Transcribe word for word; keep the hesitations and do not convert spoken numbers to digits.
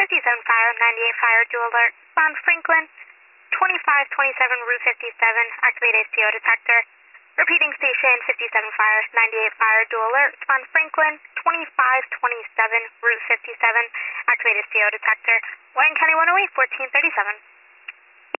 fifty-seven Fire, ninety-eight Fire, dual alert. On Franklin, twenty-five twenty-seven Route fifty-seven, activate A C O detector. Repeating station, fifty-seven Fire, ninety-eight Fire, dual alert. On Franklin, twenty-five twenty-seven Route fifty-seven, activate A C O detector. Wayne County one oh eight, fourteen thirty-seven.